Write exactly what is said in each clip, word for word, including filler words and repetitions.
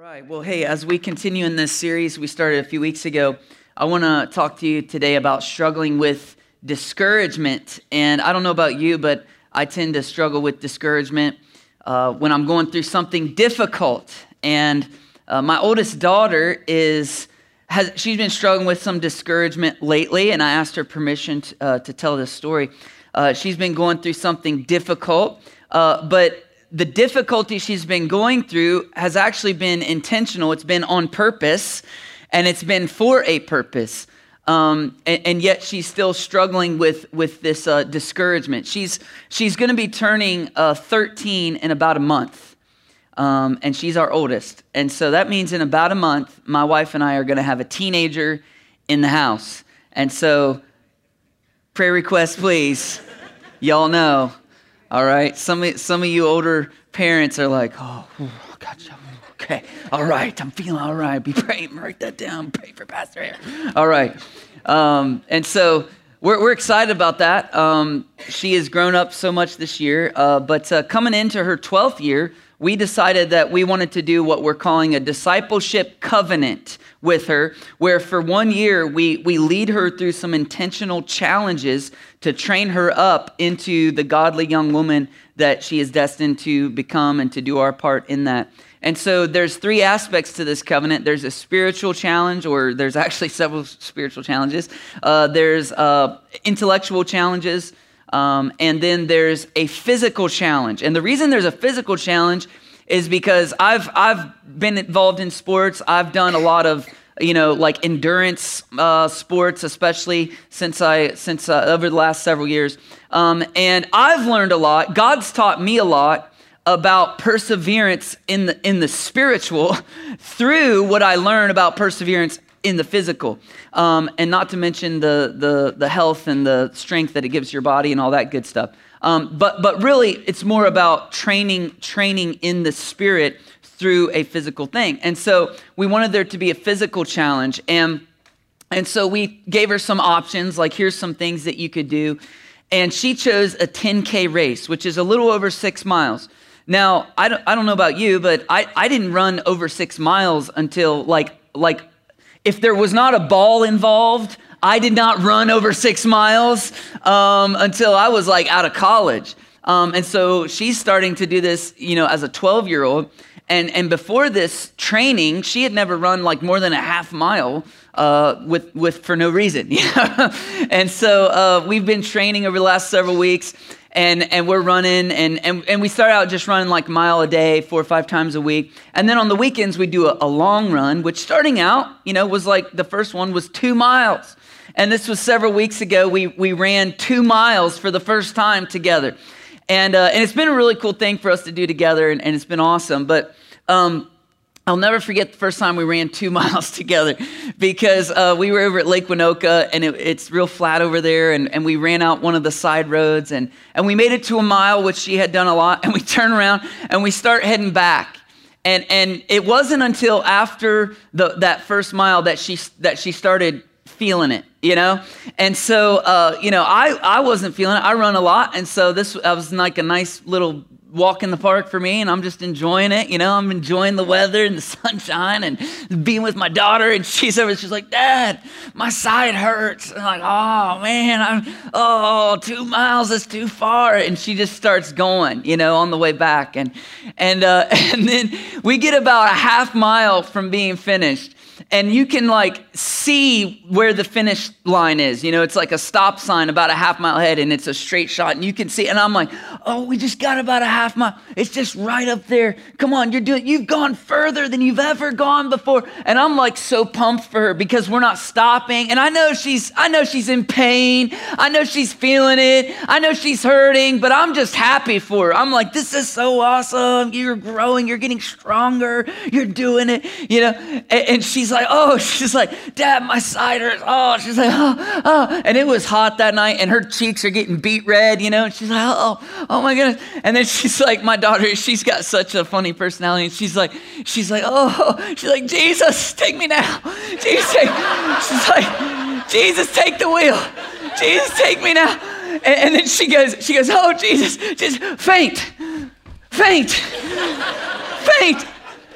right. Well, hey, as we continue in this series we started a few weeks ago, I want to talk to you today about struggling with discouragement. And I don't know about you, but I tend to struggle with discouragement uh, when I'm going through something difficult. And uh, my oldest daughter is has she's been struggling with some discouragement lately, and I asked her permission to, uh, to tell this story. Uh, she's been going through something difficult, uh, but the difficulty she's been going through has actually been intentional. It's been on purpose, and it's been for a purpose. Um, and, and yet she's still struggling with with this uh, discouragement. She's she's going to be turning uh, thirteen in about a month, um, and she's our oldest. And so that means in about a month, my wife and I are going to have a teenager in the house. And so, prayer requests, please. Y'all know. All right, some of, some of you older parents are like, oh, gotcha. Okay, all right, I'm feeling all right. Be praying, write that down. Pray for Pastor Aaron. All right, um, and so we're we're excited about that. Um, she has grown up so much this year, uh, but uh, coming into her twelfth year, we decided that we wanted to do what we're calling a discipleship covenant with her, where for one year we we lead her through some intentional challenges to train her up into the godly young woman that she is destined to become and to do our part in that. And so there's three aspects to this covenant. There's a spiritual challenge, or there's actually several spiritual challenges. Uh, there's uh, intellectual challenges, um, and then there's a physical challenge. And the reason there's a physical challenge is because I've I've been involved in sports. I've done a lot of you know like endurance uh, sports, especially since I since uh, over the last several years. Um, and I've learned a lot. God's taught me a lot about perseverance in the in the spiritual through what I learned about perseverance in the physical, um, and not to mention the the the health and the strength that it gives your body and all that good stuff. Um, but but really, it's more about training training in the spirit through a physical thing. And so we wanted there to be a physical challenge, and and so we gave her some options, like here's some things that you could do, and she chose a ten K race, which is a little over six miles. Now, I don't, I don't know about you, but I, I didn't run over six miles until like, like if there was not a ball involved, I did not run over six miles um, until I was like out of college. Um, and so she's starting to do this, you know, as a twelve year old. And, and before this training, she had never run like more than a half mile uh, with, with for no reason. You know? And so uh, we've been training over the last several weeks. And and we're running, and, and, and we start out just running like a mile a day, four or five times a week. And then on the weekends, we do a, a long run, which starting out, you know, was like the first one was two miles. And this was several weeks ago. We we ran two miles for the first time together. And uh, and it's been a really cool thing for us to do together, and, and it's been awesome. But um, I'll never forget the first time we ran two miles together, because uh, we were over at Lake Winoka, and it, it's real flat over there, and, and we ran out one of the side roads, and, and we made it to a mile, which she had done a lot, and we turn around, and we start heading back. And and it wasn't until after the that first mile that she that she started feeling it, you know? And so, uh, you know, I, I wasn't feeling it. I run a lot, and so this was like a nice little walk in the park for me, and I'm just enjoying it. You know, I'm enjoying the weather and the sunshine and being with my daughter, and she's over, she's like, Dad, my side hurts. And I'm like, oh man, I'm, oh, two miles is too far. And she just starts going, you know, on the way back. And, and, uh, and then we get about a half mile from being finished. And you can like see where the finish line is. You know, it's like a stop sign about a half mile ahead, and it's a straight shot, and you can see. And I'm like, oh, we just got about a half mile. It's just right up there. Come on, you're doing. You've gone further than you've ever gone before. And I'm like so pumped for her because we're not stopping. And I know she's. I know she's in pain. I know she's feeling it. I know she's hurting. But I'm just happy for her. I'm like, this is so awesome. You're growing. You're getting stronger. You're doing it. You know. And, and she's like, oh, she's like, Dad, my side hurts. Oh, she's like, oh, oh. And it was hot that night, and her cheeks are getting beet red, you know, and she's like, oh, oh my goodness. And then she's like, my daughter, she's got such a funny personality, and she's like, she's like, oh, she's like, Jesus, take me now. Jesus, take, she's like, Jesus, take the wheel. Jesus, take me now. And, and then she goes, she goes, oh, Jesus, just faint, faint, faint.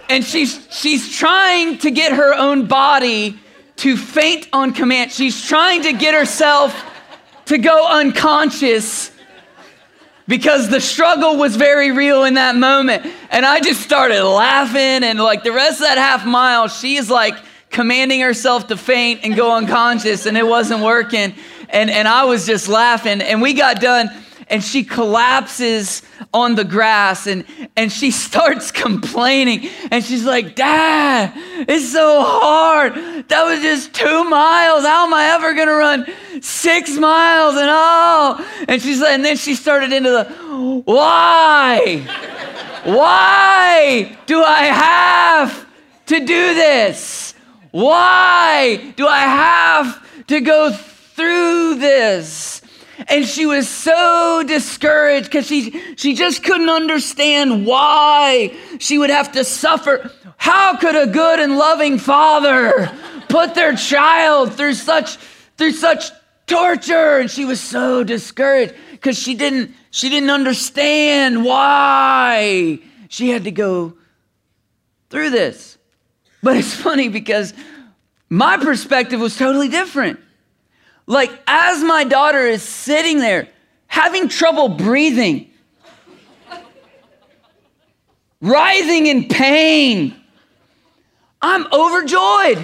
and she's she's trying to get her own body to faint on command. She's trying to get herself to go unconscious because the struggle was very real in that moment. And I just started laughing, and like the rest of that half mile, she's like commanding herself to faint and go unconscious, and it wasn't working. And, and I was just laughing, and we got done, and she collapses on the grass, and, and she starts complaining, and she's like, Dad, it's so hard. That was just two miles. How am I ever gonna run six miles and all? And she's like, and then she started into the, why? Why do I have to do this? Why do I have to go through this? And she was so discouraged because she, she just couldn't understand why she would have to suffer. How could a good and loving father put their child through such, through such torture? And she was so discouraged because she didn't, she didn't understand why she had to go through this. But it's funny because my perspective was totally different. Like, as my daughter is sitting there, having trouble breathing, writhing in pain, I'm overjoyed.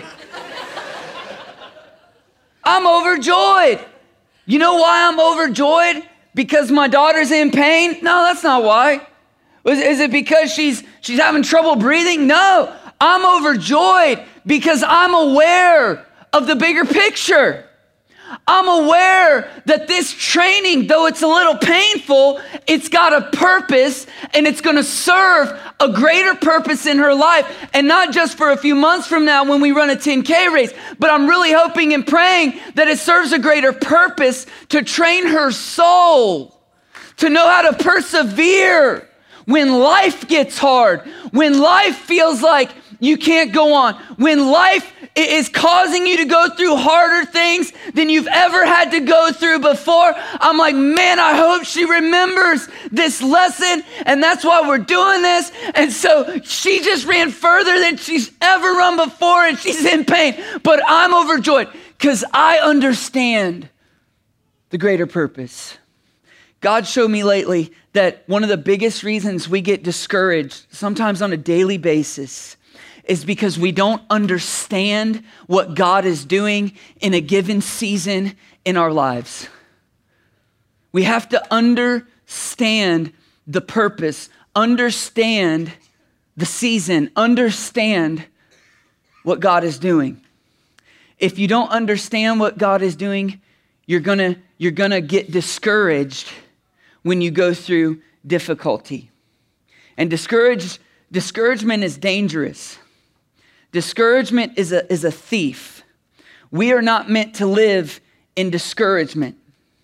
I'm overjoyed. You know why I'm overjoyed? Because my daughter's in pain? No, that's not why. Is, is it because she's she's having trouble breathing? No, I'm overjoyed because I'm aware of the bigger picture. I'm aware that this training, though it's a little painful, it's got a purpose, and it's going to serve a greater purpose in her life. And not just for a few months from now when we run a ten K race, but I'm really hoping and praying that it serves a greater purpose to train her soul to know how to persevere when life gets hard, when life feels like you can't go on, when life is causing you to go through harder things than you've ever had to go through before. I'm like, man, I hope she remembers this lesson, and that's why we're doing this. And so she just ran further than she's ever run before, and she's in pain. But I'm overjoyed because I understand the greater purpose. God showed me lately that one of the biggest reasons we get discouraged, sometimes on a daily basis, is because we don't understand what God is doing in a given season in our lives. We have to understand the purpose, understand the season, understand what God is doing. If you don't understand what God is doing, you're gonna, you're gonna get discouraged when you go through difficulty. And discouraged, discouragement is dangerous. Discouragement is a, is a thief. We are not meant to live in discouragement.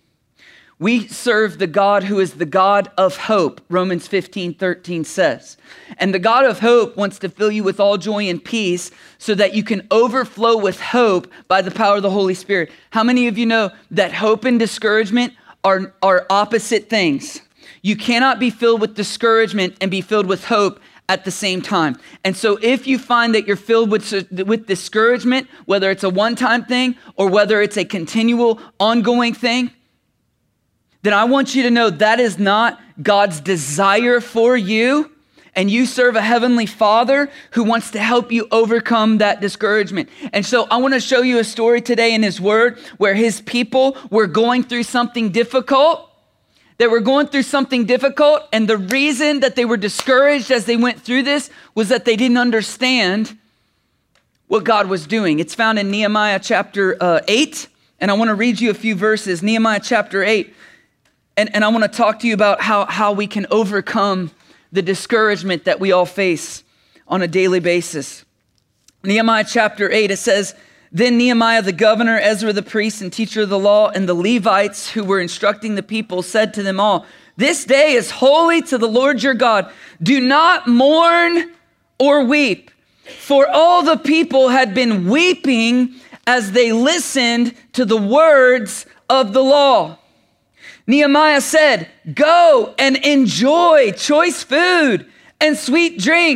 We serve the God who is the God of hope, Romans fifteen thirteen says. And the God of hope wants to fill you with all joy and peace so that you can overflow with hope by the power of the Holy Spirit. How many of you know that hope and discouragement are, are opposite things? You cannot be filled with discouragement and be filled with hope at the same time. And so if you find that you're filled with, with discouragement, whether it's a one-time thing or whether it's a continual, ongoing thing, then I want you to know that is not God's desire for you. And you serve a heavenly Father who wants to help you overcome that discouragement. And so I want to show you a story today in His Word where His people were going through something difficult. They were going through something difficult, and the reason that they were discouraged as they went through this was that they didn't understand what God was doing. It's found in Nehemiah chapter uh, eight, and I want to read you a few verses. Nehemiah chapter eight, and, and I want to talk to you about how, how we can overcome the discouragement that we all face on a daily basis. Nehemiah chapter eight, it says, Then Nehemiah the governor, Ezra the priest and teacher of the law, and the Levites who were instructing the people said to them all, This day is holy to the Lord your God. Do not mourn or weep. For all the people had been weeping as they listened to the words of the law. Nehemiah said, Go and enjoy choice food and sweet drinks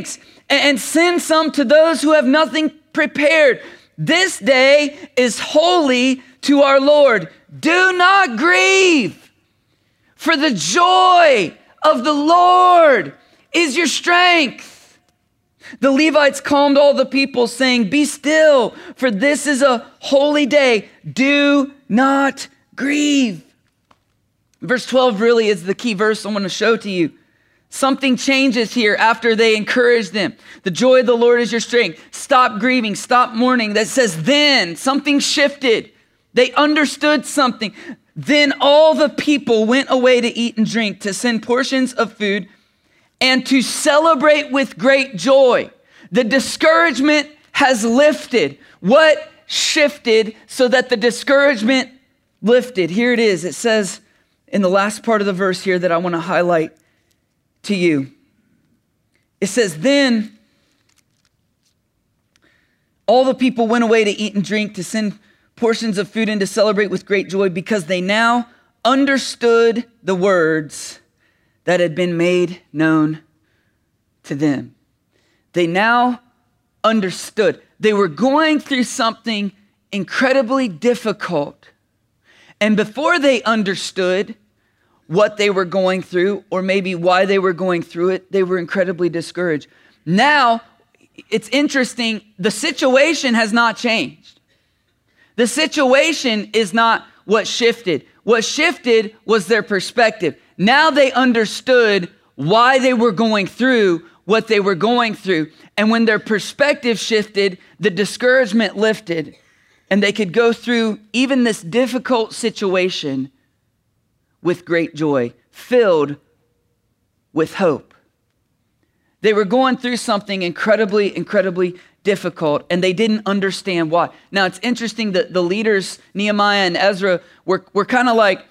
and send some to those who have nothing prepared. This day is holy to our Lord. Do not grieve, for the joy of the Lord is your strength. The Levites calmed all the people, saying, be still, for this is a holy day. Do not grieve. Verse twelve really is the key verse I want to show to you. Something changes here after they encourage them. The joy of the Lord is your strength. Stop grieving, stop mourning. That says then, something shifted. They understood something. Then all the people went away to eat and drink, to send portions of food, and to celebrate with great joy. The discouragement has lifted. What shifted so that the discouragement lifted? Here it is. It says in the last part of the verse here that I want to highlight to you. It says, then all the people went away to eat and drink, to send portions of food and to celebrate with great joy, because they now understood the words that had been made known to them. They now understood. They were going through something incredibly difficult. And before they understood what they were going through, or maybe why they were going through it, they were incredibly discouraged. Now, it's interesting, the situation has not changed. The situation is not what shifted. What shifted was their perspective. Now they understood why they were going through what they were going through. And when their perspective shifted, the discouragement lifted, and they could go through even this difficult situation with great joy, filled with hope. They were going through something incredibly, incredibly difficult, and they didn't understand why. Now, it's interesting that the leaders, Nehemiah and Ezra, were, were kind of like,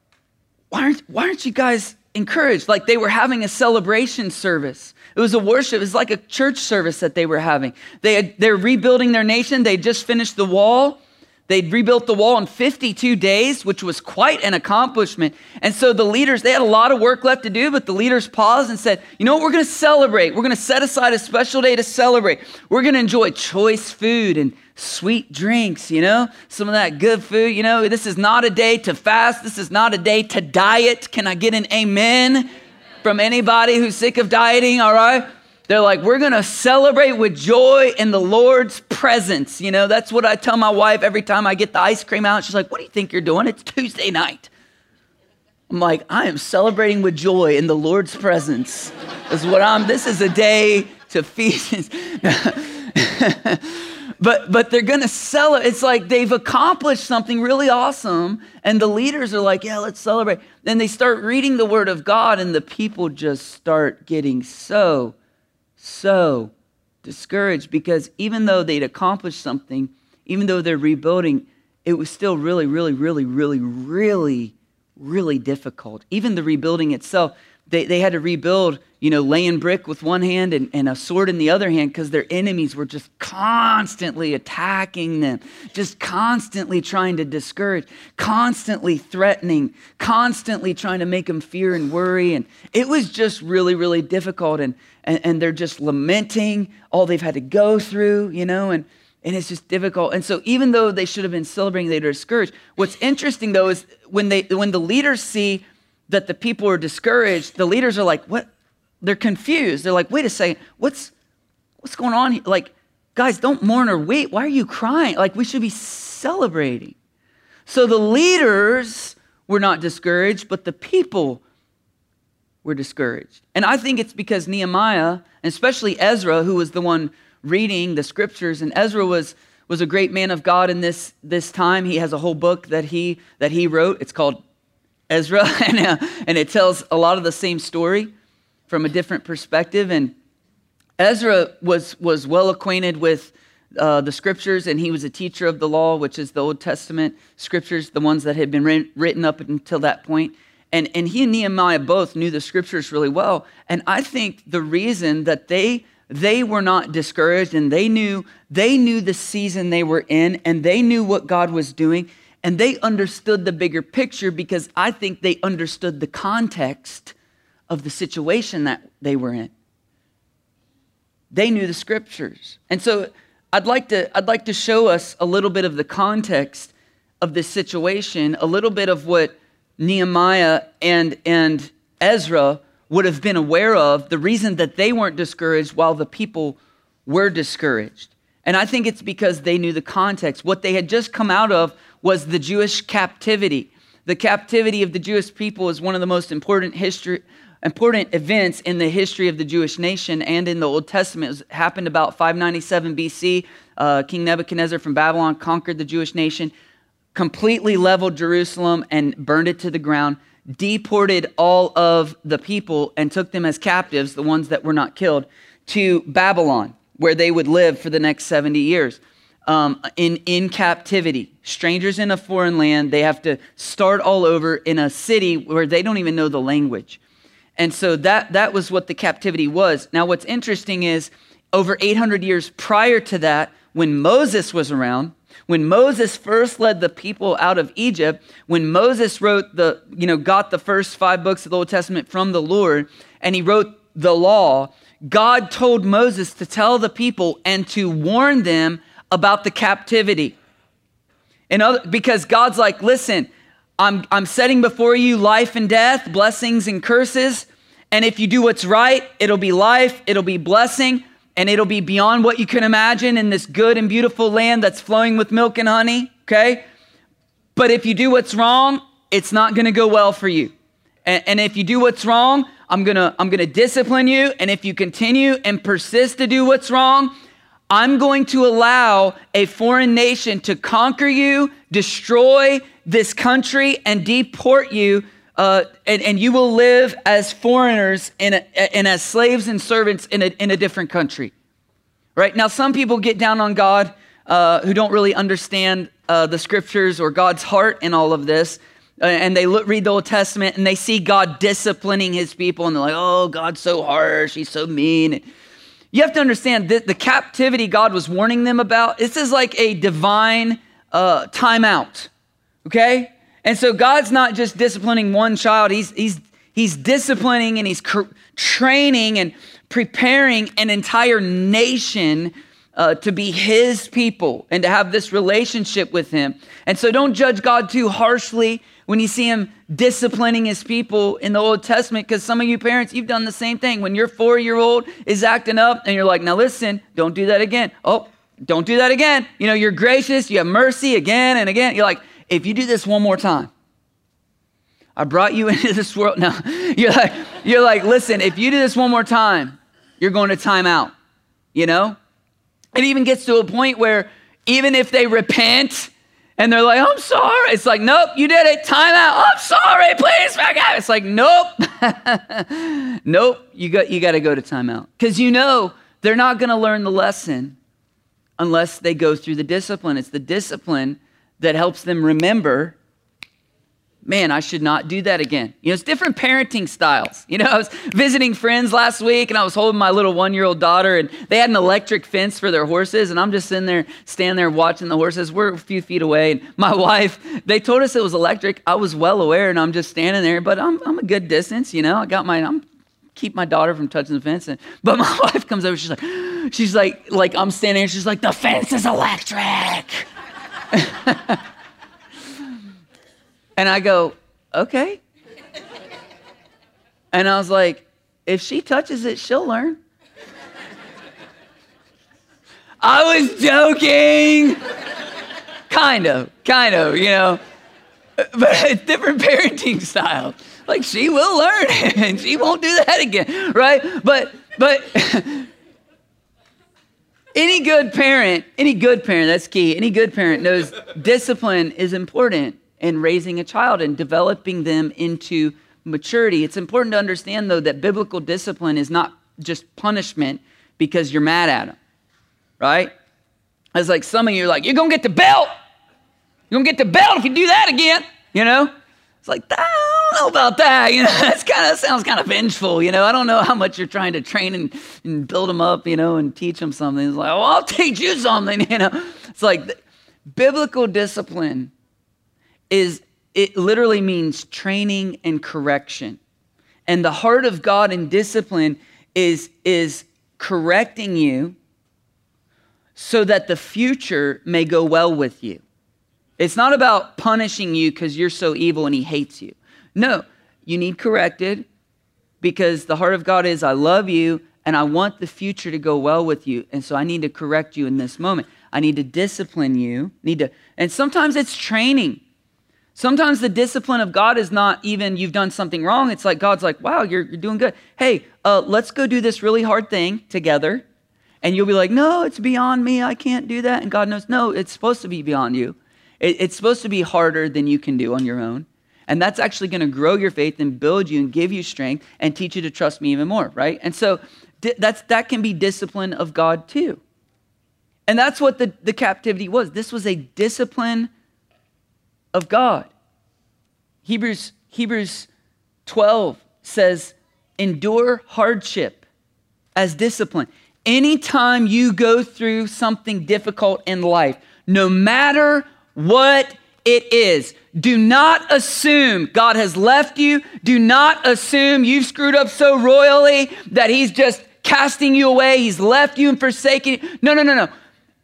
why aren't, why aren't you guys encouraged? Like they were having a celebration service. It was a worship. It was like a church service that they were having. They had, they're rebuilding their nation. They just finished the wall. They'd rebuilt the wall in fifty-two days, which was quite an accomplishment. And so the leaders, they had a lot of work left to do, but the leaders paused and said, you know what, we're going to celebrate. We're going to set aside a special day to celebrate. We're going to enjoy choice food and sweet drinks, you know, some of that good food. You know, this is not a day to fast. This is not a day to diet. Can I get an amen from anybody who's sick of dieting? All right. They're like, we're going to celebrate with joy in the Lord's presence. You know, that's what I tell my wife every time I get the ice cream out. She's like, what do you think you're doing? It's Tuesday night. I'm like, I am celebrating with joy in the Lord's presence. Is what I'm, this is a day to feast. But but they're going to celebrate. It's like they've accomplished something really awesome. And the leaders are like, yeah, let's celebrate. Then they start reading the word of God, and the people just start getting so So discouraged, because even though they'd accomplished something, even though they're rebuilding, it was still really, really, really, really, really, really difficult. Even the rebuilding itself, they, they had to rebuild, you know, laying brick with one hand and, and a sword in the other hand, because their enemies were just constantly attacking them, just constantly trying to discourage, constantly threatening, constantly trying to make them fear and worry. And it was just really, really difficult. And And, and they're just lamenting all they've had to go through, you know, and, and it's just difficult. And so even though they should have been celebrating, they were discouraged. What's interesting, though, is when they when the leaders see that the people are discouraged, the leaders are like, what? They're confused. They're like, wait a second, what's what's going on here? Like, guys, don't mourn or weep. Why are you crying? Like, we should be celebrating. So the leaders were not discouraged, but the people were discouraged. And I think it's because Nehemiah, and especially Ezra, who was the one reading the scriptures, and Ezra was was a great man of God in this this time. He has a whole book that he that he wrote. It's called Ezra, and, uh, and it tells a lot of the same story from a different perspective. And Ezra was was well acquainted with uh, the scriptures, and he was a teacher of the law, which is the Old Testament scriptures, the ones that had been written up until that point. And, and he and Nehemiah both knew the scriptures really well. And I think the reason that they they were not discouraged, and they knew they knew the season they were in, and they knew what God was doing, and they understood the bigger picture, because I think they understood the context of the situation that they were in. they knew the scriptures. And so I'd like to, I'd like to show us a little bit of the context of this situation, a little bit of what Nehemiah and, and Ezra would have been aware of, the reason that they weren't discouraged while the people were discouraged. And I think it's because they knew the context. What they had just come out of was the Jewish captivity. The captivity of the Jewish people is one of the most important history, important events in the history of the Jewish nation and in the Old Testament. It was, happened about five ninety-seven B C. Uh, King Nebuchadnezzar from Babylon conquered the Jewish nation, completely leveled Jerusalem and burned it to the ground, deported all of the people and took them as captives, the ones that were not killed, to Babylon, where they would live for the next seventy years. Um, in, in captivity, strangers in a foreign land, they have to start all over in a city where they don't even know the language. And so that, that was what the captivity was. Now, what's interesting is over eight hundred years prior to that, when Moses was around, when Moses first led the people out of Egypt, when Moses wrote the, you know, got the first five books of the Old Testament from the Lord, and he wrote the law, God told Moses to tell the people and to warn them about the captivity. And other, because God's like, listen, I'm, I'm setting before you life and death, blessings and curses. And if you do what's right, it'll be life, it'll be blessing, and it'll be beyond what you can imagine in this good and beautiful land that's flowing with milk and honey, okay? But if you do what's wrong, it's not gonna go well for you. And, and if you do what's wrong, I'm gonna, I'm gonna discipline you. And if you continue and persist to do what's wrong, I'm going to allow a foreign nation to conquer you, destroy this country, and deport you, uh, and, and you will live as foreigners in a, and as slaves and servants in a, in a different country. Right? Now, some people get down on God uh, who don't really understand uh, the scriptures or God's heart in all of this, uh, and they look, read the Old Testament and they see God disciplining his people, and they're like, oh, God's so harsh, he's so mean. You have to understand that the captivity God was warning them about, this is like a divine uh, timeout, okay? And so God's not just disciplining one child, he's, he's, he's disciplining and he's cr- training and preparing an entire nation uh, to be his people and to have this relationship with him. And so don't judge God too harshly when you see him disciplining his people in the Old Testament, because some of you parents, you've done the same thing. When your four-year-old is acting up and you're like, now listen, don't do that again. Oh, don't do that again. You know, you're gracious, you have mercy again and again. You're like, if you do this one more time, I brought you into this world. No, you're like, you're like, listen, if you do this one more time, you're going to time out, you know? It even gets to a point where even if they repent, and they're like, I'm sorry. It's like, nope, you did it. Time out. I'm sorry. Please forgive. It's like, nope. Nope. You got, you got to go to timeout. Because you know they're not going to learn the lesson unless they go through the discipline. It's the discipline that helps them remember, man, I should not do that again. You know, it's different parenting styles. You know, I was visiting friends last week and I was holding my little one-year-old daughter and they had an electric fence for their horses and I'm just sitting there, standing there watching the horses. We're a few feet away and my wife, they told us it was electric. I was well aware and I'm just standing there, but I'm, I'm a good distance, you know. I got my, I'm keep my daughter from touching the fence. And, but my wife comes over, she's like, she's like, like I'm standing there, she's like, the fence is electric. And I go, okay. And I was like, if she touches it, she'll learn. I was joking. Kind of, kind of, you know. But it's different parenting style. Like, she will learn and she won't do that again, right? But, but any good parent, any good parent, that's key. Any good parent knows discipline is important in raising a child and developing them into maturity. It's important to understand, though, that biblical discipline is not just punishment because you're mad at them, right? It's like some of you are like, you're going to get the belt. You're going to get the belt if you do that again, you know? It's like, I don't know about that, you know? That's kind of sounds kind of vengeful, you know? I don't know how much you're trying to train and, and build them up, you know, and teach them something. It's like, well, I'll teach you something, you know? It's like biblical discipline is, it literally means training and correction. And the heart of God in discipline is, is correcting you so that the future may go well with you. It's not about punishing you because you're so evil and he hates you. No, you need corrected because the heart of God is, I love you and I want the future to go well with you. And so I need to correct you in this moment. I need to discipline you. Need to, and sometimes it's training. Sometimes the discipline of God is not even you've done something wrong. It's like God's like, wow, you're, you're doing good. Hey, uh, let's go do this really hard thing together. And you'll be like, no, it's beyond me. I can't do that. And God knows, no, it's supposed to be beyond you. It, it's supposed to be harder than you can do on your own. And that's actually going to grow your faith and build you and give you strength and teach you to trust me even more, right? And so di- that's that can be discipline of God too. And that's what the, the captivity was. This was a discipline of God. Hebrews, Hebrews twelve says, endure hardship as discipline. Anytime you go through something difficult in life, no matter what it is, do not assume God has left you. Do not assume you've screwed up so royally that he's just casting you away. He's left you and forsaken you. No, no, no, no.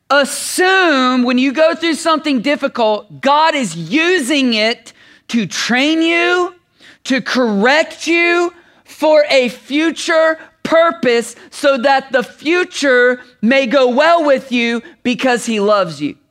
Assume when you go through something difficult, God is using it to train you, to correct you for a future purpose so that the future may go well with you because he loves you.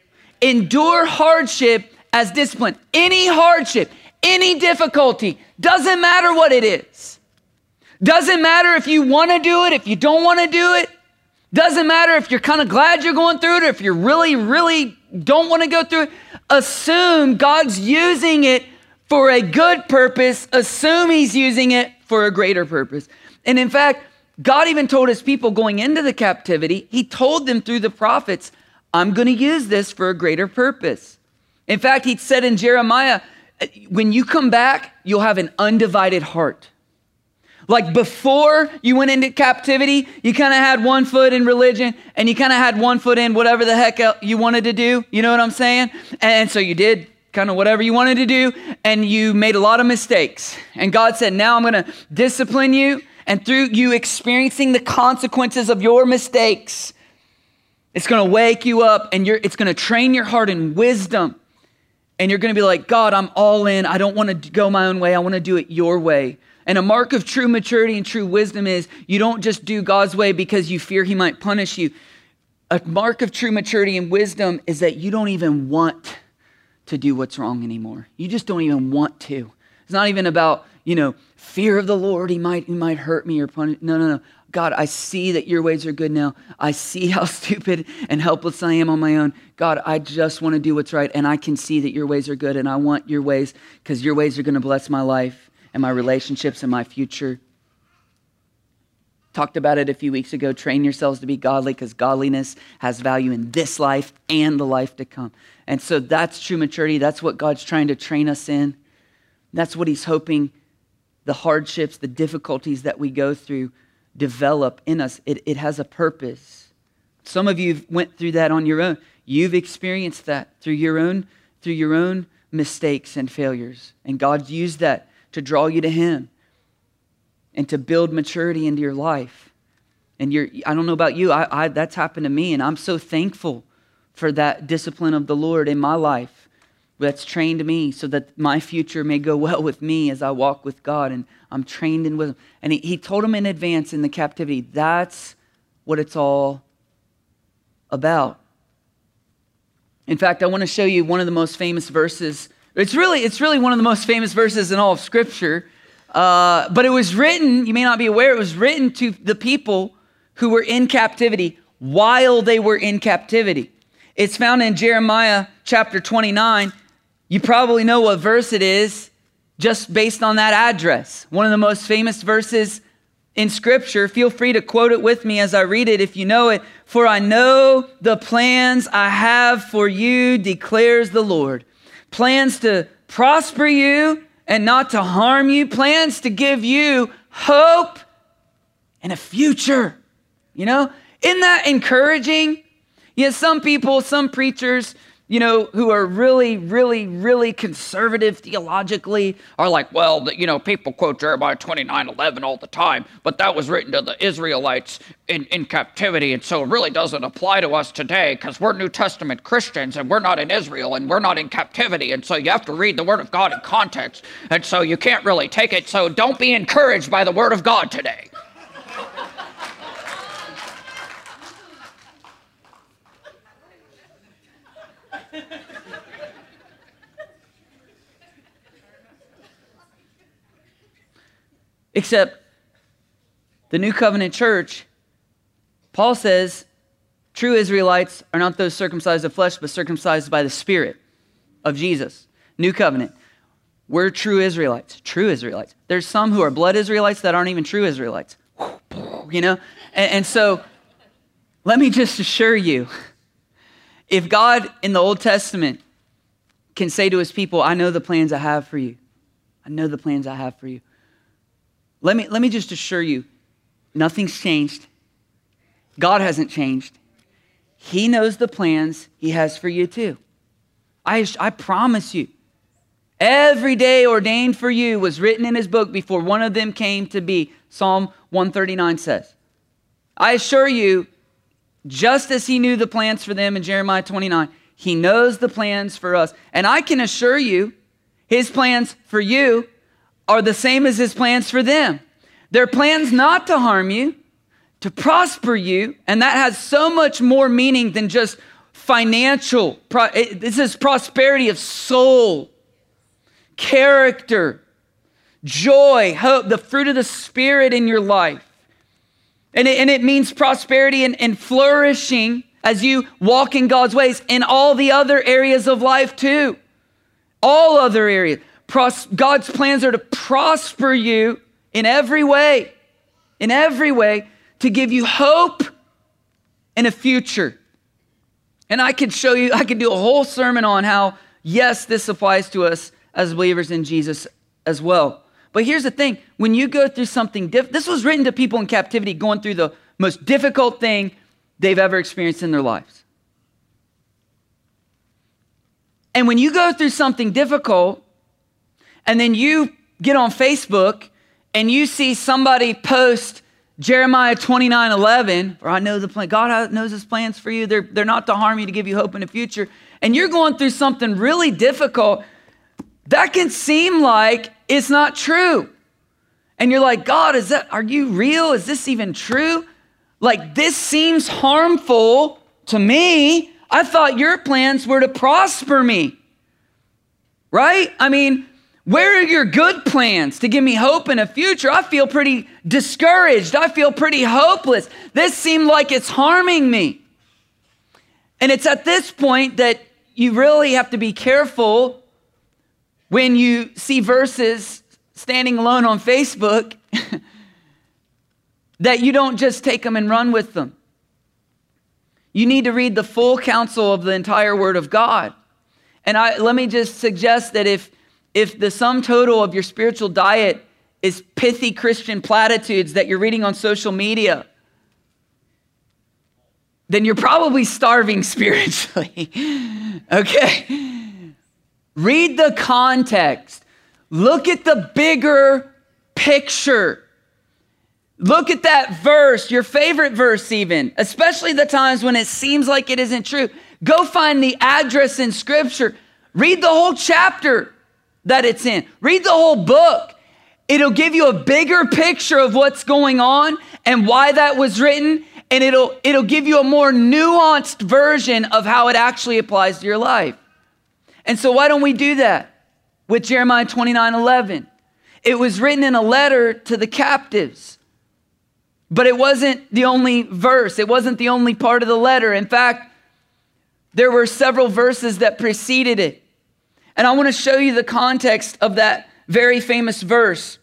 Endure hardship as discipline. Any hardship, any difficulty, doesn't matter what it is. Doesn't matter if you want to do it, if you don't want to do it. Doesn't matter if you're kind of glad you're going through it or if you really, really don't want to go through it. Assume God's using it for a good purpose. Assume he's using it for a greater purpose. And in fact, God even told his people going into the captivity, he told them through the prophets, I'm going to use this for a greater purpose. In fact, he said in Jeremiah, when you come back, you'll have an undivided heart. Like before you went into captivity, you kind of had one foot in religion and you kind of had one foot in whatever the heck you wanted to do. You know what I'm saying? And so you did kind of whatever you wanted to do and you made a lot of mistakes. And God said, now I'm going to discipline you. And through you experiencing the consequences of your mistakes, it's going to wake you up and you're, it's going to train your heart in wisdom. And you're going to be like, God, I'm all in. I don't want to go my own way. I want to do it your way. And a mark of true maturity and true wisdom is you don't just do God's way because you fear he might punish you. A mark of true maturity and wisdom is that you don't even want to do what's wrong anymore. You just don't even want to. It's not even about, you know, fear of the Lord. He might, he might hurt me or punish. No, no, no. God, I see that your ways are good now. I see how stupid and helpless I am on my own. God, I just want to do what's right. And I can see that your ways are good. And I want your ways because your ways are going to bless my life and my relationships and my future. Talked about it a few weeks ago. Train yourselves to be godly because godliness has value in this life and the life to come. And so that's true maturity. That's what God's trying to train us in. That's what he's hoping the hardships, the difficulties that we go through develop in us. It, it has a purpose. Some of you went through that on your own. You've experienced that through your own, through your own mistakes and failures. And God's used that to draw you to him and to build maturity into your life. And you're, I don't know about you, I, I, that's happened to me. And I'm so thankful for that discipline of the Lord in my life that's trained me so that my future may go well with me as I walk with God. And I'm trained in wisdom. And he, he told him in advance in the captivity, that's what it's all about. In fact, I want to show you one of the most famous verses. It's really, it's really one of the most famous verses in all of Scripture. Uh, but it was written, you may not be aware, it was written to the people who were in captivity while they were in captivity. It's found in Jeremiah chapter twenty-nine. You probably know what verse it is just based on that address. One of the most famous verses in Scripture. Feel free to quote it with me as I read it if you know it. For I know the plans I have for you, declares the Lord. Plans to prosper you and not to harm you. Plans to give you hope and a future. You know, isn't that encouraging? Yeah, some people, some preachers, you know, who are really, really, really conservative theologically are like, well, the, you know, people quote Jeremiah twenty-nine eleven all the time, but that was written to the Israelites in, in captivity, and so it really doesn't apply to us today because we're New Testament Christians and we're not in Israel and we're not in captivity, and so you have to read the Word of God in context, and so you can't really take it, so don't be encouraged by the Word of God today. Except the New Covenant Church, Paul says, true Israelites are not those circumcised of flesh, but circumcised by the Spirit of Jesus. New Covenant. We're true Israelites, true Israelites. There's some who are blood Israelites that aren't even true Israelites. You know? And, and so, let me just assure you, if God in the Old Testament can say to his people, I know the plans I have for you. I know the plans I have for you. Let me, let me just assure you, nothing's changed. God hasn't changed. He knows the plans he has for you too. I, I promise you. Every day ordained for you was written in his book before one of them came to be. Psalm one thirty-nine says. I assure you, just as he knew the plans for them in Jeremiah twenty-nine, he knows the plans for us. And I can assure you, his plans for you are the same as his plans for them. They're plans not to harm you, to prosper you, and that has so much more meaning than just financial. This is prosperity of soul, character, joy, hope, the fruit of the Spirit in your life. And it, and it means prosperity and, and flourishing as you walk in God's ways in all the other areas of life too. All other areas. Pros- God's plans are to prosper you in every way, in every way, to give you hope and a future. And I could show you, I could do a whole sermon on how, yes, this applies to us as believers in Jesus as well. But here's the thing, when you go through something different, this was written to people in captivity going through the most difficult thing they've ever experienced in their lives. And when you go through something difficult, and then you get on Facebook and you see somebody post Jeremiah twenty-nine eleven, for I know the plan, God knows his plans for you. They're, they're not to harm you, to give you hope in the future. And you're going through something really difficult. That can seem like it's not true. And you're like, God, is that, are you real? Is this even true? Like, this seems harmful to me. I thought your plans were to prosper me. Right? I mean, where are your good plans to give me hope in a future? I feel pretty discouraged. I feel pretty hopeless. This seemed like it's harming me. And it's at this point that you really have to be careful when you see verses standing alone on Facebook that you don't just take them and run with them. You need to read the full counsel of the entire Word of God. And I, let me just suggest that if If the sum total of your spiritual diet is pithy Christian platitudes that you're reading on social media, then you're probably starving spiritually. Okay? Read the context. Look at the bigger picture. Look at that verse, your favorite verse even, especially the times when it seems like it isn't true. Go find the address in Scripture. Read the whole chapter that it's in. Read the whole book. It'll give you a bigger picture of what's going on and why that was written, and it'll it'll give you a more nuanced version of how it actually applies to your life. And so why don't we do that with Jeremiah twenty-nine eleven? It was written in a letter to the captives, but it wasn't the only verse. It wasn't the only part of the letter. In fact, there were several verses that preceded it. And I want to show you the context of that very famous verse.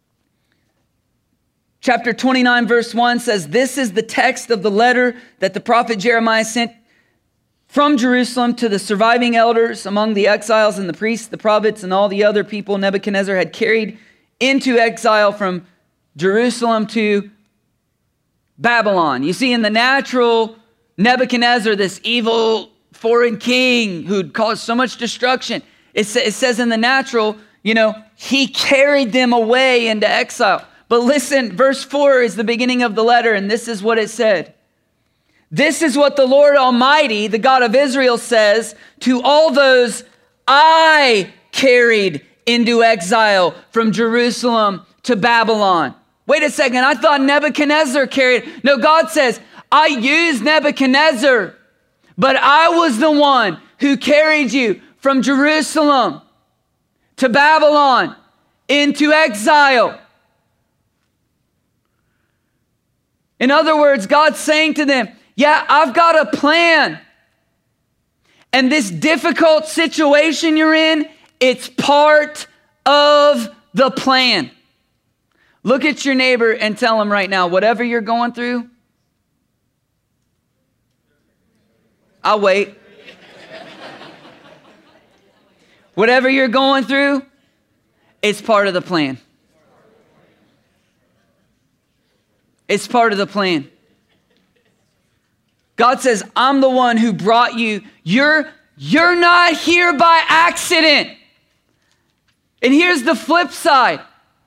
Chapter twenty-nine, verse one says, "This is the text of the letter that the prophet Jeremiah sent from Jerusalem to the surviving elders among the exiles and the priests, the prophets, and all the other people Nebuchadnezzar had carried into exile from Jerusalem to Babylon." You see, in the natural, Nebuchadnezzar, this evil foreign king who'd caused so much destruction. It, sa- it says in the natural, you know, he carried them away into exile. But listen, verse four is the beginning of the letter, and this is what it said. This is what the Lord Almighty, the God of Israel, says to all those I carried into exile from Jerusalem to Babylon. Wait a second, I thought Nebuchadnezzar carried. No, God says, I used Nebuchadnezzar, but I was the one who carried you from Jerusalem to Babylon into exile. In other words, God's saying to them, yeah, I've got a plan. And this difficult situation you're in, it's part of the plan. Look at your neighbor and tell him right now, whatever you're going through, I'll wait. Whatever you're going through, it's part of the plan. It's part of the plan. God says, I'm the one who brought you. You're, you're not here by accident. And here's the flip side.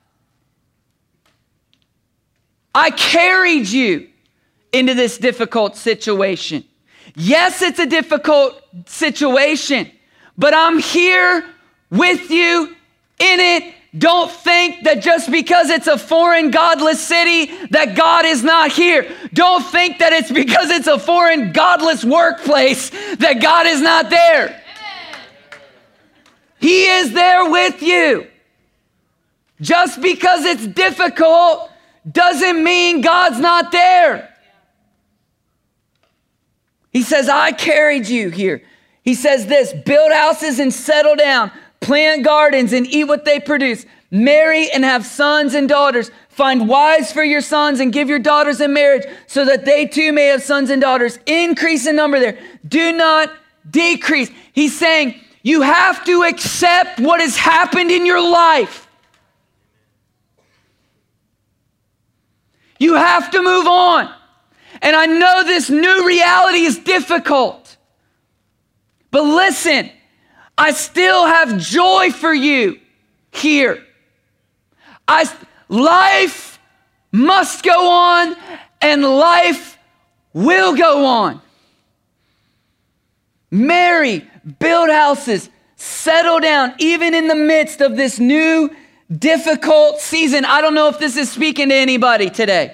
I carried you into this difficult situation. Yes, it's a difficult situation, but I'm here with you in it. Don't think that just because it's a foreign, godless city that God is not here. Don't think that it's because it's a foreign, godless workplace that God is not there. Amen. He is there with you. Just because it's difficult doesn't mean God's not there. He says, I carried you here. He says this, build houses and settle down. Plant gardens and eat what they produce. Marry and have sons and daughters. Find wives for your sons and give your daughters in marriage so that they too may have sons and daughters. Increase in number there. Do not decrease. He's saying you have to accept what has happened in your life. You have to move on. And I know this new reality is difficult. But listen, I still have joy for you here. I, life must go on and life will go on. Marry, build houses, settle down, even in the midst of this new difficult season. I don't know if this is speaking to anybody today.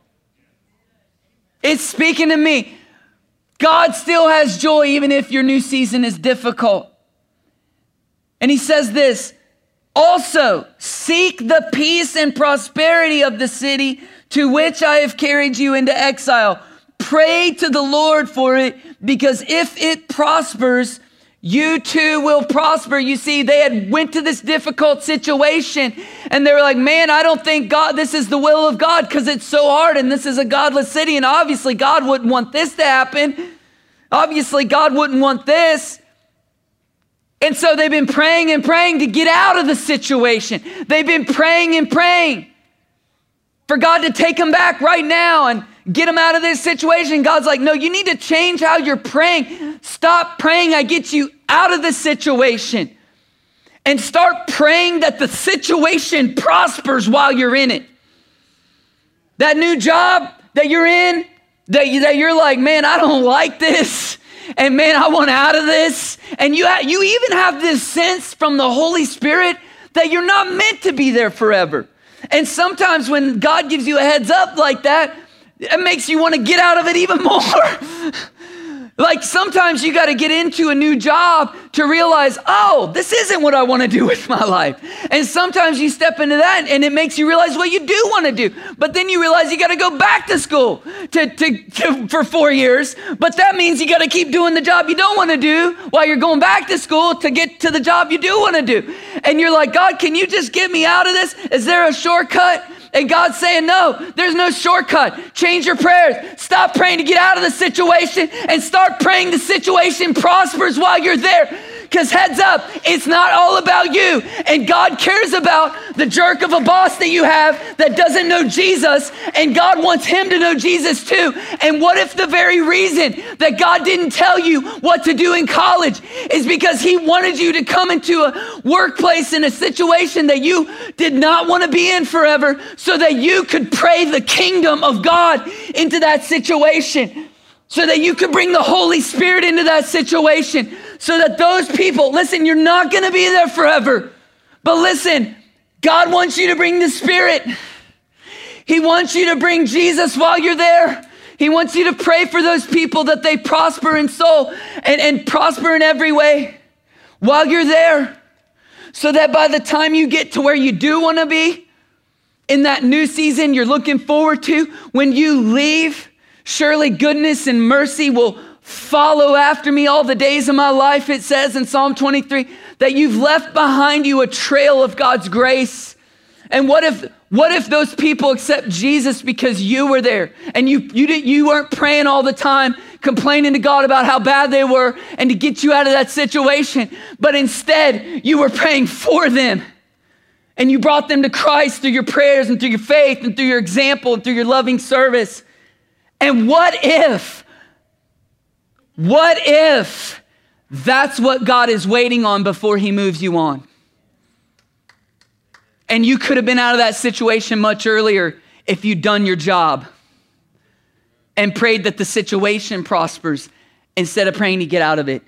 It's speaking to me. God still has joy even if your new season is difficult. And he says this, also seek the peace and prosperity of the city to which I have carried you into exile. Pray to the Lord for it, because if it prospers, you too will prosper. You see, they had went to this difficult situation and they were like, man, I don't think God, this is the will of God because it's so hard and this is a godless city. And obviously God wouldn't want this to happen. Obviously God wouldn't want this. And so they've been praying and praying to get out of the situation. They've been praying and praying for God to take them back right now and get them out of this situation. God's like, no, you need to change how you're praying. Stop praying I get you out of the situation and start praying that the situation prospers while you're in it. That new job that you're in, that, you, that you're like, man, I don't like this. And man, I want out of this. And you, ha- you even have this sense from the Holy Spirit that you're not meant to be there forever. And sometimes when God gives you a heads up like that, it makes you want to get out of it even more. Like sometimes you got to get into a new job to realize, oh, this isn't what I want to do with my life. And sometimes you step into that and it makes you realize what you do want to do. But then you realize you got to go back to school to, to, to, for four years. But that means you got to keep doing the job you don't want to do while you're going back to school to get to the job you do want to do. And you're like, God, can you just get me out of this? Is there a shortcut? And God's saying, no, there's no shortcut. Change your prayers. Stop praying to get out of the situation and start praying the situation prospers while you're there. Because heads up, it's not all about you. And God cares about the jerk of a boss that you have that doesn't know Jesus, and God wants him to know Jesus too. And what if the very reason that God didn't tell you what to do in college is because he wanted you to come into a workplace in a situation that you did not want to be in forever, so that you could pray the kingdom of God into that situation, so that you could bring the Holy Spirit into that situation, so that those people, listen, you're not going to be there forever, but listen, God wants you to bring the Spirit. He wants you to bring Jesus while you're there. He wants you to pray for those people that they prosper in soul and, and prosper in every way while you're there, so that by the time you get to where you do want to be, in that new season you're looking forward to, when you leave, surely goodness and mercy will follow after me all the days of my life. It says in Psalm twenty-three that you've left behind you a trail of God's grace. And what if what if those people accept Jesus because you were there and you you didn't you weren't praying all the time, complaining to God about how bad they were and to get you out of that situation, but instead you were praying for them. And you brought them to Christ through your prayers and through your faith and through your example and through your loving service. And what if, what if that's what God is waiting on before he moves you on? And you could have been out of that situation much earlier if you'd done your job and prayed that the situation prospers instead of praying to get out of it.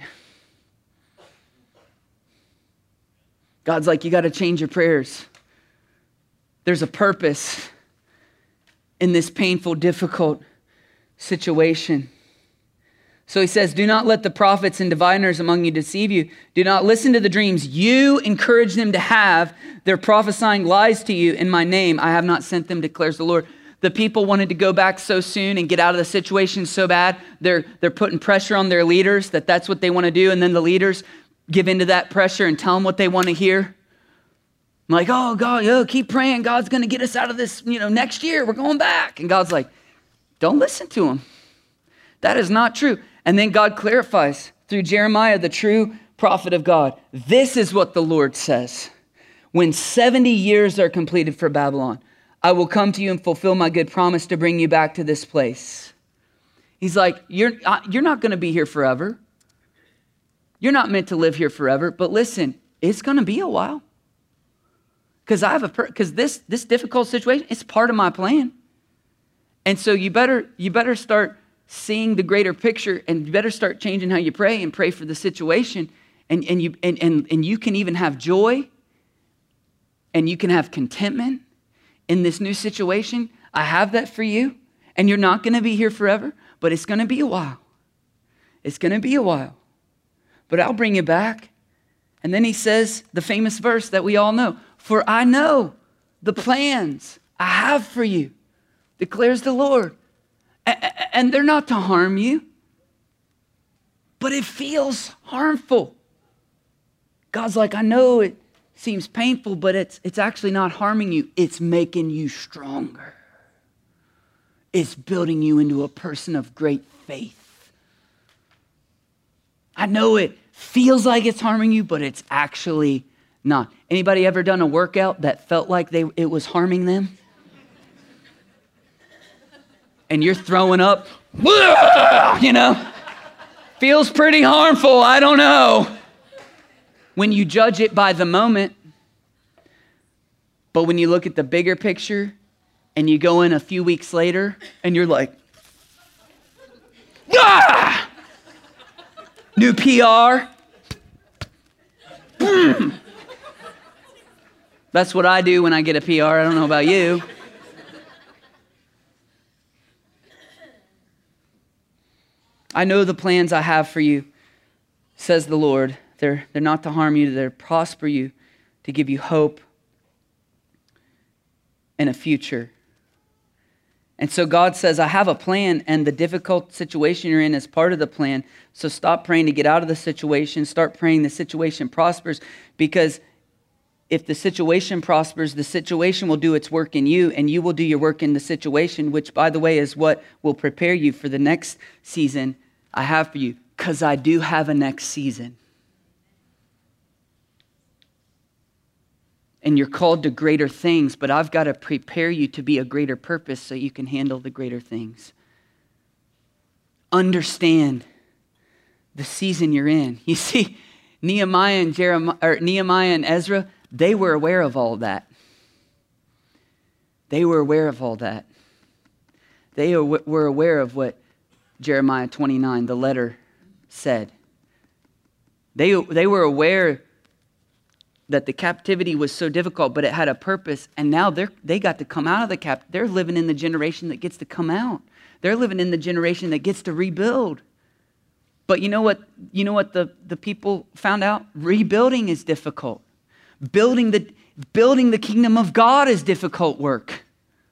God's like, you got to change your prayers. There's a purpose in this painful, difficult situation. So he says, do not let the prophets and diviners among you deceive you. Do not listen to the dreams you encourage them to have. They're prophesying lies to you in my name. I have not sent them, declares the Lord. The people wanted to go back so soon and get out of the situation so bad. They're, they're putting pressure on their leaders that that's what they want to do. And then the leaders give into that pressure and tell them what they want to hear. I'm like, oh, God, oh, keep praying. God's going to get us out of this, you know, next year. We're going back. And God's like, don't listen to him. That is not true. And then God clarifies through Jeremiah, the true prophet of God. This is what the Lord says. When seventy years are completed for Babylon, I will come to you and fulfill my good promise to bring you back to this place. He's like, you're, you're not going to be here forever. You're not meant to live here forever, but listen, it's going to be a while. Because I have a because this this difficult situation, it's part of my plan. And so you better you better start seeing the greater picture, and you better start changing how you pray and pray for the situation. And and you and and, and you can even have joy and you can have contentment in this new situation. I have that for you. And you're not going to be here forever, but it's going to be a while. It's going to be a while. But I'll bring you back. And then he says the famous verse that we all know, for I know the plans I have for you, declares the Lord. And they're not to harm you, but it feels harmful. God's like, I know it seems painful, but it's, it's actually not harming you. It's making you stronger. It's building you into a person of great faith. I know it feels like it's harming you, but it's actually not. Anybody ever done a workout that felt like they it was harming them? And you're throwing up, you know? Feels pretty harmful, I don't know. When you judge it by the moment, but when you look at the bigger picture and you go in a few weeks later and you're like, ah! New P R. Mm. That's what I do when I get a P R. I don't know about you. I know the plans I have for you, says the Lord. They're, they're not to harm you, they're to prosper you, to give you hope and a future. And so God says, I have a plan, and the difficult situation you're in is part of the plan. So stop praying to get out of the situation. Start praying the situation prospers, because if the situation prospers, the situation will do its work in you, and you will do your work in the situation, which, by the way, is what will prepare you for the next season I have for you, because I do have a next season. and you're called to greater things, but I've got to prepare you to be a greater purpose so you can handle the greater things. Understand the season you're in. You see, Nehemiah and Jeremiah, or Nehemiah and Ezra, they were aware of all that. They were aware of all that. They were aware of what Jeremiah twenty-nine, the letter, said. They, they were aware that the captivity was so difficult, but it had a purpose, and now they're they got to come out of the cap. They're living in the generation that gets to come out. They're living in the generation that gets to rebuild. But you know what? You know what the, the people found out? Rebuilding is difficult. Building the building the kingdom of God is difficult work.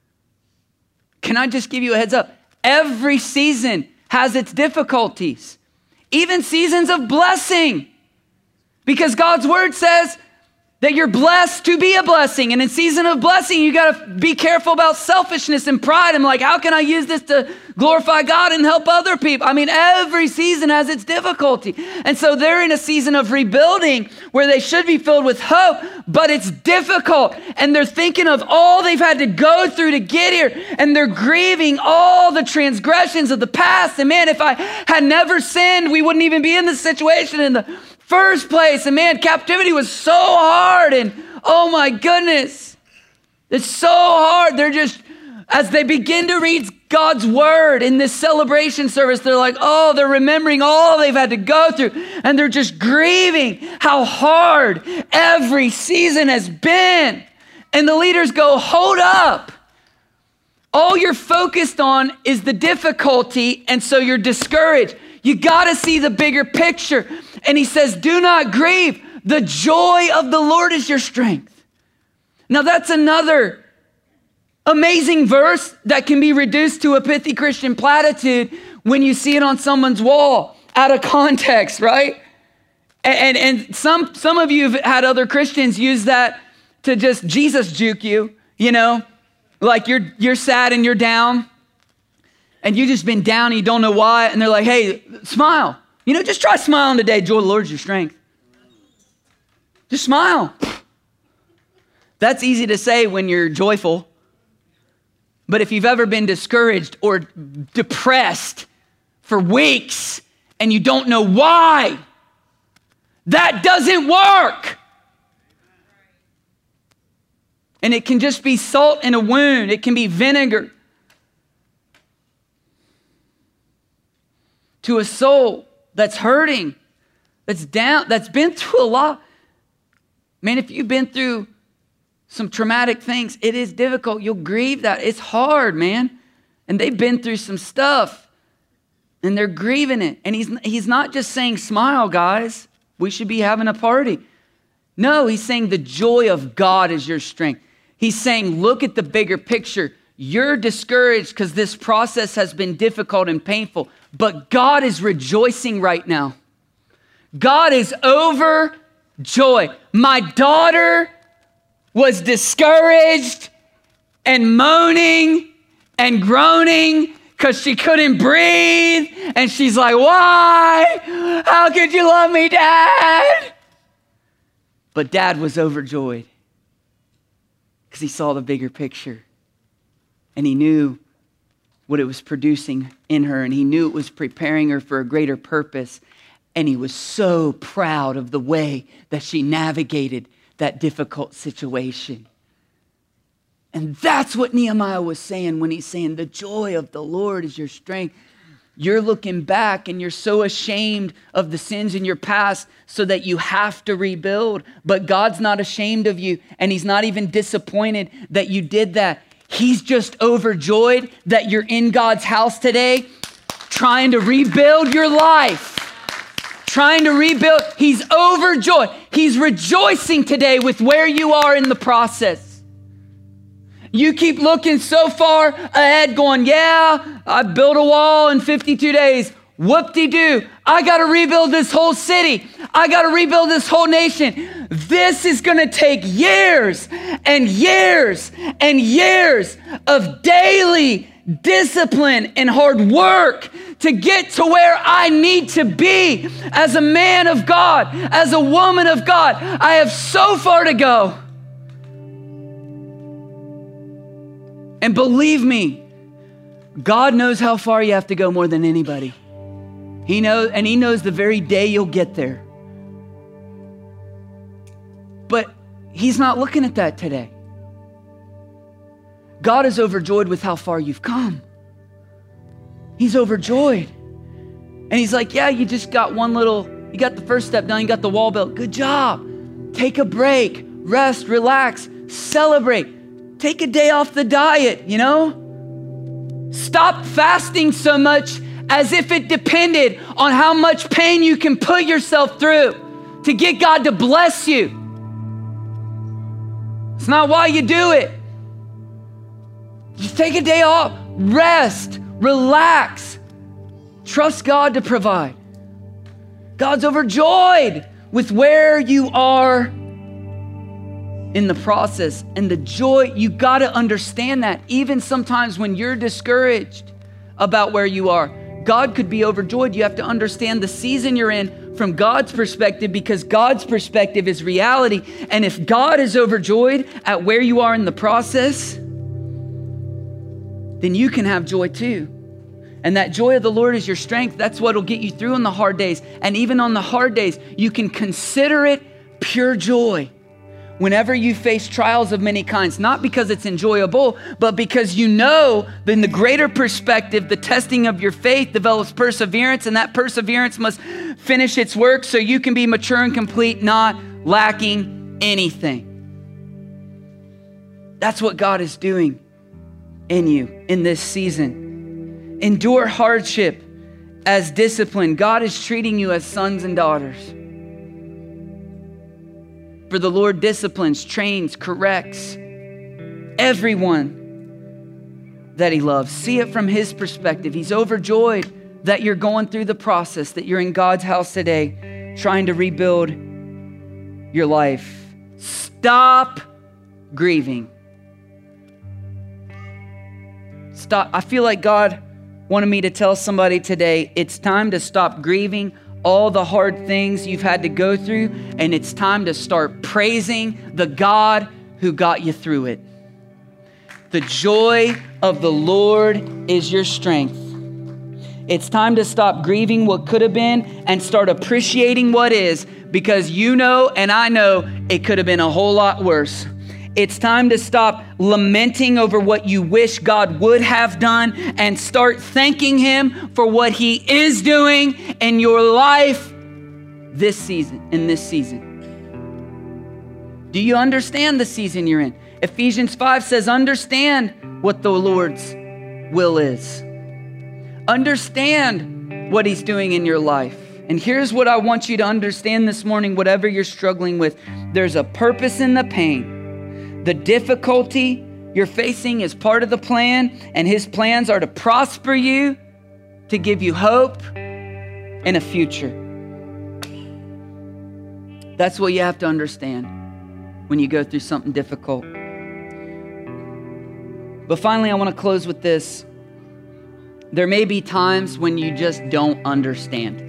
Can I just give you a heads up? Every season has its difficulties, even seasons of blessing, because God's word says that you're blessed to be a blessing. And in season of blessing, you got to be careful about selfishness and pride. I'm like, how can I use this to glorify God and help other people? I mean, every season has its difficulty. And so they're in a season of rebuilding where they should be filled with hope, but it's difficult. And they're thinking of all they've had to go through to get here. And they're grieving all the transgressions of the past. And man, if I had never sinned, we wouldn't even be in this situation in the first place. And man, captivity was so hard, and oh my goodness, it's so hard. They're just, as they begin to read God's word in this celebration service, they're like, oh, they're remembering all they've had to go through, and they're just grieving how hard every season has been. And the leaders go, hold up. All you're focused on is the difficulty, and so you're discouraged. You got to see the bigger picture. And he says, do not grieve. The joy of the Lord is your strength. Now that's another amazing verse that can be reduced to a pithy Christian platitude when you see it on someone's wall out of context, right? And, and, and some, some of you have had other Christians use that to just Jesus juke you, you know, like you're, you're sad and you're down. And you've just been down and you don't know why. And they're like, hey, smile. You know, just try smiling today. Joy of the Lord is your strength. Just smile. That's easy to say when you're joyful. But if you've ever been discouraged or depressed for weeks and you don't know why, that doesn't work. And it can just be salt in a wound. It can be vinegar. To a soul that's hurting, that's down, that's been through a lot. Man, if you've been through some traumatic things, it is difficult. You'll grieve that. It's hard, man. And they've been through some stuff, and they're grieving it. And he's, he's not just saying, smile, guys. We should be having a party. No, he's saying the joy of God is your strength. He's saying, look at the bigger picture. You're discouraged because this process has been difficult and painful, but God is rejoicing right now. God is overjoyed. My daughter was discouraged and moaning and groaning because she couldn't breathe. And she's like, why? How could you love me, Dad? But Dad was overjoyed because he saw the bigger picture. And he knew what it was producing in her, and he knew it was preparing her for a greater purpose. And he was so proud of the way that she navigated that difficult situation. And that's what Nehemiah was saying when he's saying, the joy of the Lord is your strength. You're looking back and you're so ashamed of the sins in your past so that you have to rebuild. But God's not ashamed of you, and he's not even disappointed that you did that. He's just overjoyed that you're in God's house today, trying to rebuild your life, trying to rebuild. He's overjoyed. He's rejoicing today with where you are in the process. You keep looking so far ahead going, yeah, I built a wall in fifty-two days. Whoop-de-doo. I got to rebuild this whole city. I got to rebuild this whole nation. This is going to take years and years and years of daily discipline and hard work to get to where I need to be as a man of God, as a woman of God. I have so far to go. And believe me, God knows how far you have to go more than anybody. He knows, and he knows the very day you'll get there. But he's not looking at that today. God is overjoyed with how far you've come. He's overjoyed. And he's like, yeah, you just got one little, you got the first step done, you got the wall built. Good job. Take a break, rest, relax, celebrate. Take a day off the diet, you know? Stop fasting so much as if it depended on how much pain you can put yourself through to get God to bless you. It's not why you do it. Just take a day off, rest, relax, trust God to provide. God's overjoyed with where you are in the process, and the joy, you got to understand that. Even sometimes when you're discouraged about where you are, God could be overjoyed. You have to understand the season you're in from God's perspective, because God's perspective is reality. And if God is overjoyed at where you are in the process, then you can have joy too. And that joy of the Lord is your strength. That's what will get you through on the hard days. And even on the hard days, you can consider it pure joy whenever you face trials of many kinds, not because it's enjoyable, but because you know that in the greater perspective, the testing of your faith develops perseverance, and that perseverance must finish its work so you can be mature and complete, not lacking anything. That's what God is doing in you in this season. Endure hardship as discipline. God is treating you as sons and daughters. For the Lord disciplines, trains, corrects everyone that he loves. See it from his perspective. He's overjoyed that you're going through the process, that you're in God's house today, trying to rebuild your life. Stop grieving. Stop. I feel like God wanted me to tell somebody today, it's time to stop grieving all the hard things you've had to go through, and it's time to start praising the God who got you through it. The joy of the Lord is your strength. It's time to stop grieving what could have been and start appreciating what is, because you know and I know it could have been a whole lot worse. It's time to stop lamenting over what you wish God would have done and start thanking him for what he is doing in your life this season, in this season. Do you understand the season you're in? Ephesians five says, understand what the Lord's will is. Understand what he's doing in your life. And here's what I want you to understand this morning, whatever you're struggling with. There's a purpose in the pain. The difficulty you're facing is part of the plan, and his plans are to prosper you, to give you hope and a future. That's what you have to understand when you go through something difficult. But finally, I want to close with this. There may be times when you just don't understand.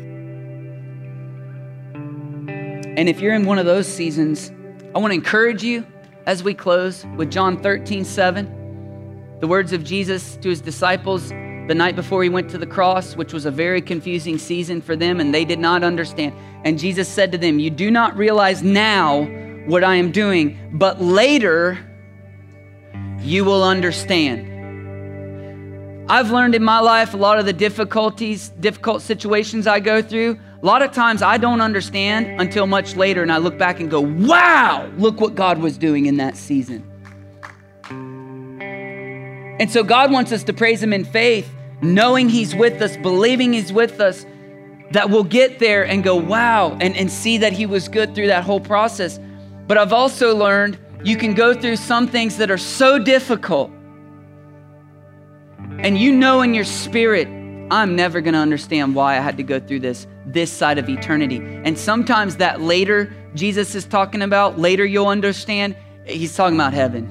And if you're in one of those seasons, I want to encourage you as we close with John thirteen seven, the words of Jesus to his disciples the night before he went to the cross, which was a very confusing season for them, and they did not understand. And Jesus said to them, you do not realize now what I am doing, but later you will understand. I've learned in my life a lot of the difficulties, difficult situations I go through, a lot of times I don't understand until much later, and I look back and go, wow, look what God was doing in that season. And so God wants us to praise him in faith, knowing he's with us, believing he's with us, that we'll get there and go, wow, and, and see that he was good through that whole process. But I've also learned you can go through some things that are so difficult, and you know in your spirit, I'm never going to understand why I had to go through this, this side of eternity. And sometimes that later Jesus is talking about, later you'll understand, he's talking about heaven.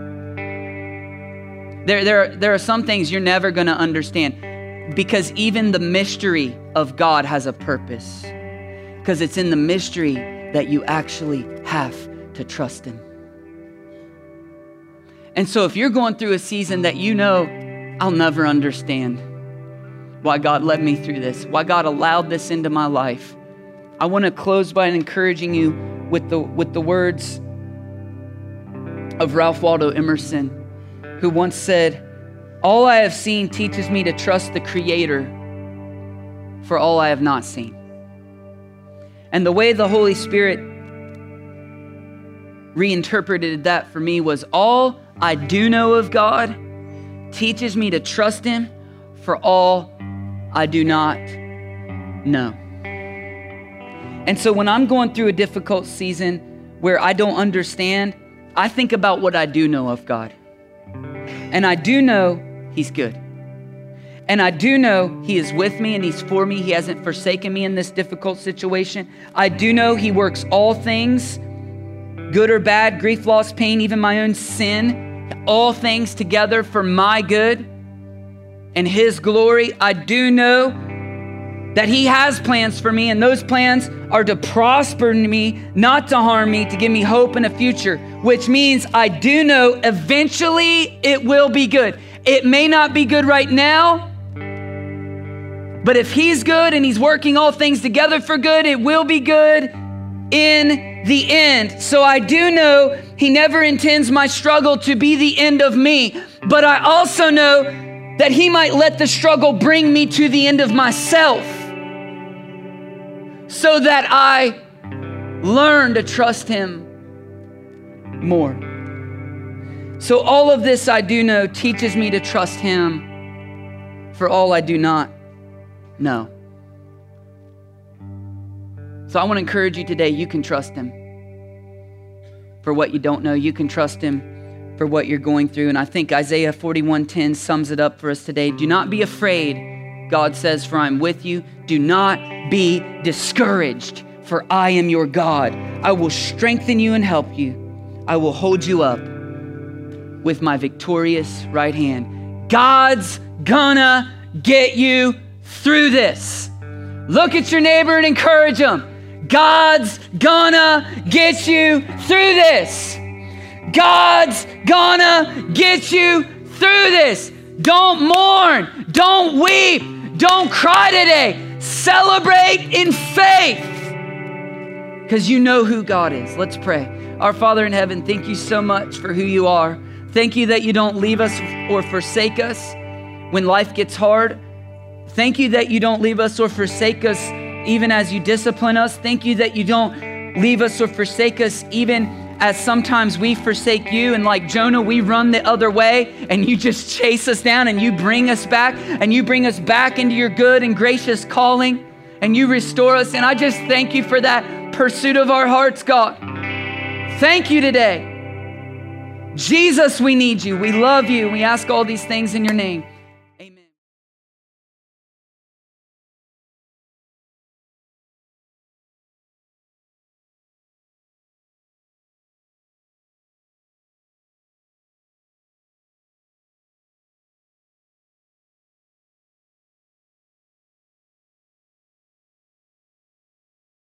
There, there, there are some things you're never going to understand, because even the mystery of God has a purpose, because it's in the mystery that you actually have to trust him. And so if you're going through a season that you know, I'll never understand why God led me through this, why God allowed this into my life, I want to close by encouraging you with the, with the words of Ralph Waldo Emerson, who once said, "All I have seen teaches me to trust the Creator for all I have not seen." And the way the Holy Spirit reinterpreted that for me was, all I do know of God teaches me to trust Him for all I do not know. And so when I'm going through a difficult season where I don't understand, I think about what I do know of God. And I do know He's good. And I do know He is with me and He's for me. He hasn't forsaken me in this difficult situation. I do know He works all things, good or bad, grief, loss, pain, even my own sin, all things together for my good and His glory. I do know that He has plans for me, and those plans are to prosper me, not to harm me, to give me hope in a future, which means I do know eventually it will be good. It may not be good right now, but if He's good and He's working all things together for good, it will be good in the end. So I do know He never intends my struggle to be the end of me, but I also know that He might let the struggle bring me to the end of myself, so that I learn to trust Him more. So all of this I do know teaches me to trust Him for all I do not know. So I want to encourage you today, you can trust Him for what you don't know. You can trust Him for what you're going through. And I think Isaiah forty-one ten sums it up for us today. Do not be afraid, God says, for I'm with you. Do not be discouraged, for I am your God. I will strengthen you and help you. I will hold you up with my victorious right hand. God's gonna get you through this. Look at your neighbor and encourage him. God's gonna get you through this. God's gonna get you through this. Don't mourn. Don't weep. Don't cry today. Celebrate in faith, because you know who God is. Let's pray. Our Father in heaven, thank you so much for who you are. Thank you that you don't leave us or forsake us when life gets hard. Thank you that you don't leave us or forsake us even as you discipline us. Thank you that you don't leave us or forsake us even as sometimes we forsake you, and like Jonah, we run the other way and you just chase us down and you bring us back and you bring us back into your good and gracious calling and you restore us. And I just thank you for that pursuit of our hearts, God. Thank you today. Jesus, we need you. We love you. We ask all these things in your name.